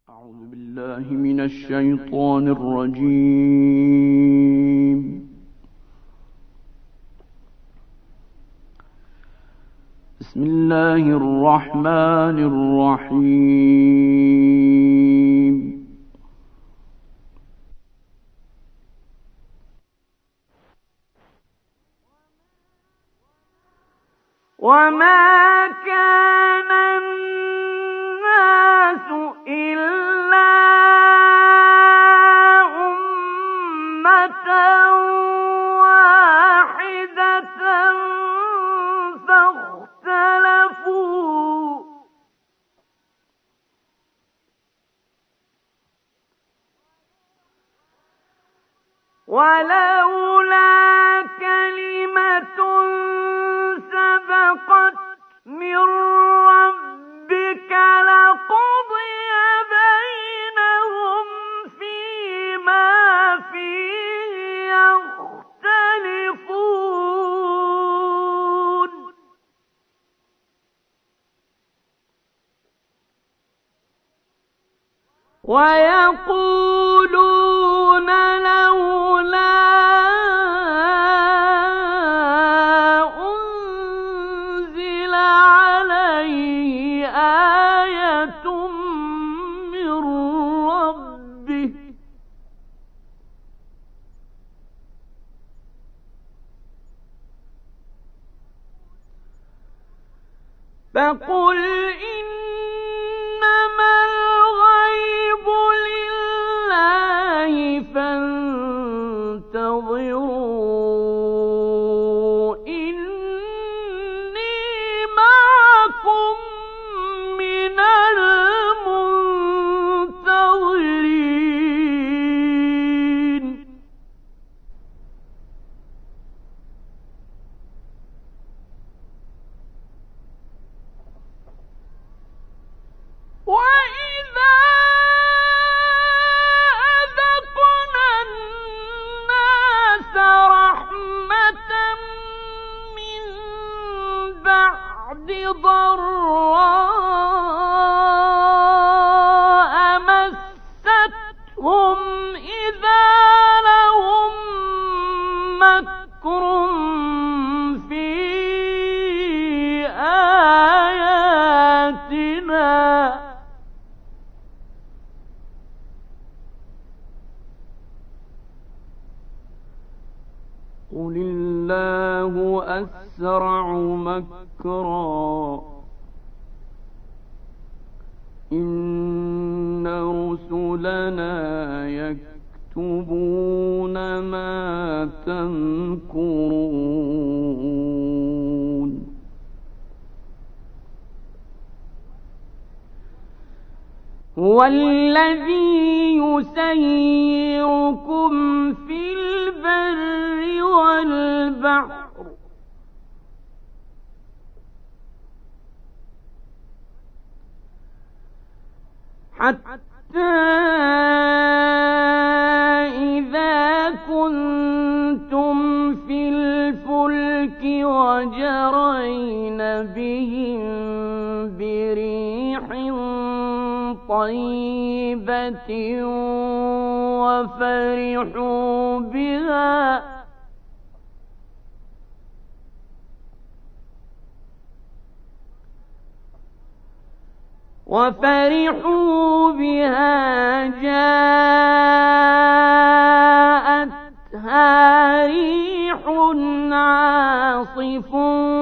أعوذ بالله من الشيطان الرجيم. بسم الله الرحمن الرحيم. وما كان الناس إلا أمة واحدة فاختلفوا ولولا كلمة سبقت من ربك لقضي بينهم فيما فيه يختلفون ويقولون لولا أنزل عليه آية من ربه فقل إنما الغيب لله فانتظروا إني معكم من المنتظرين وإذا أذقنا الناس رحمة من بعد ضراء مستهم إذا لهم مكر في آياتنا قل الله أسرع مكرا إن رسلنا يكتبون ما تمكرون هو الذي يسيركم في البر والبحر حتى إذا كنتم في الفلك وجرين بهم بريح طيبة وفرحوا بها جاءتها ريح عاصف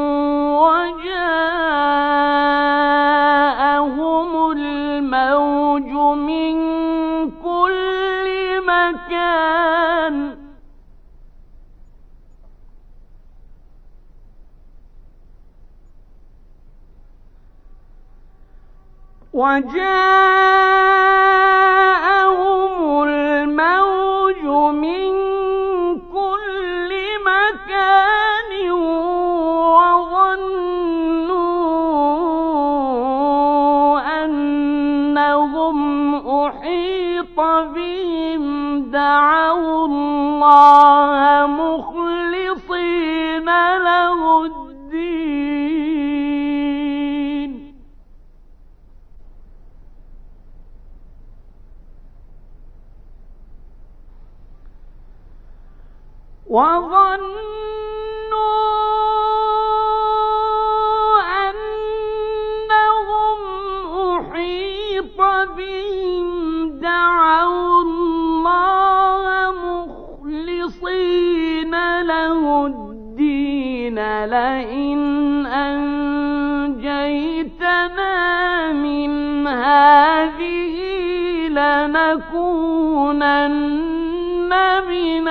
وجاءهم الموج من كل مكان وظنوا أنهم أحيط بهم دعوا الله مخلصين له الدين وظنوا أنهم أحيط بهم دعوا الله مخلصين له الدين لئن أنجيتنا من هذه لنكونن من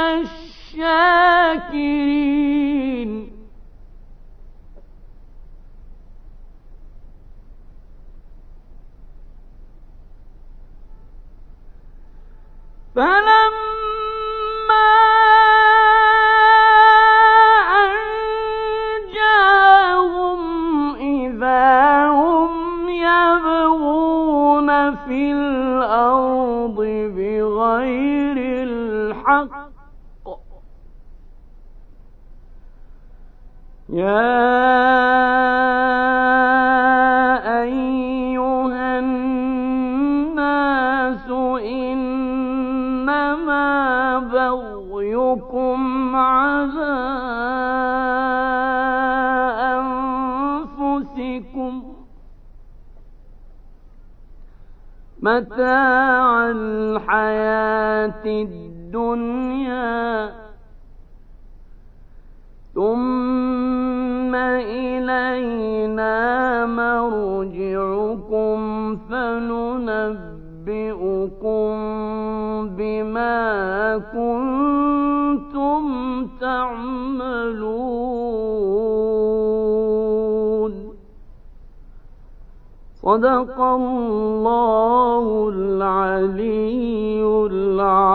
الشاكرين. فلما أنجاهم إذا هم يبغون في الأرض بغير الحق يا أيها الناس إنما بغيكم على أنفسكم متاع الحياة الدنيا ثم إلينا مرجعكم فننبئكم بما كنتم تعملون. صدق الله العلي العظيم.